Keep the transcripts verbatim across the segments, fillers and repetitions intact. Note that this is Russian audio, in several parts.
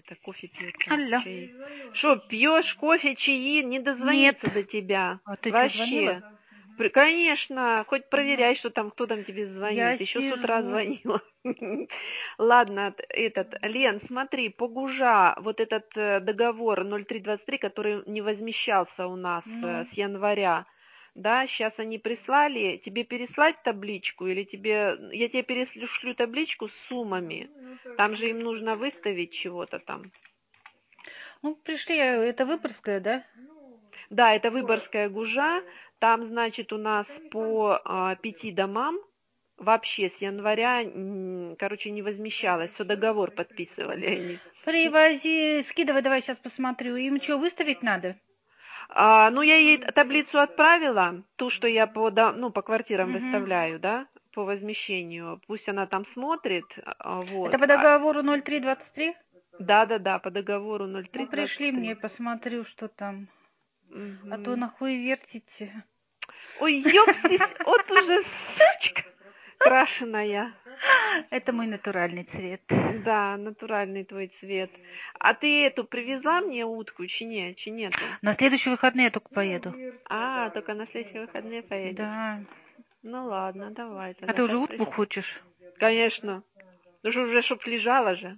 это кофе пьет там, Алло. чаи. Что, пьешь кофе, чаи, не дозвониться Нет. до тебя. А ты что, Вообще. звонила? При- Конечно, хоть проверяй, что там, кто там тебе Я звонит. Еще с сижу. утра звонила. Ладно, т- этот, Лен, смотри, по Гужа, вот этот э, договор ноль три двадцать три, который не возмещался у нас э, Ну, с января, да, сейчас они прислали, тебе переслать табличку или тебе, я тебе перешлю табличку с суммами, там же им нужно выставить чего-то там. ну пришли, это Выборгская, да? Да, это Выборгская Гужа, там, значит, у нас по а, пяти домам вообще с января, м, короче, не возмещалось, все договор подписывали они. Привози, скидывай, давай сейчас посмотрю. Им что, выставить надо? А, ну, я ей таблицу отправила, ту, что я по, да, ну, по квартирам Угу. выставляю, да, по возмещению. Пусть она там смотрит, а, вот. Это по А, договору ноль три двадцать три? да-да-да, по договору ноль три Ну, двадцать пришли мне, три. посмотрю, что там. А то Мгм. нахуй вертите. Ой, ёпсись, вот уже сучка крашеная. Это мой натуральный цвет. Да, натуральный твой цвет. А ты эту привезла мне утку, чи не, чи нету? На следующие выходные я только поеду. А, только на следующие выходные поедешь. Да. Ну ладно, давай А тогда. ты уже Как утку приш- хочешь? Конечно. Ну что, уже чтоб лежала же.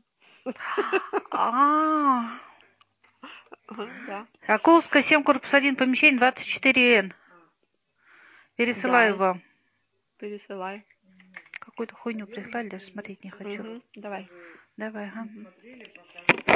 А, Ага, да. Соколская, семь, корпус один, помещение двадцать четыре эн. Пересылаю Да, вам. пересылай. Какую-то хуйню прислали, даже смотреть не хочу. Угу, давай. Давай, ага.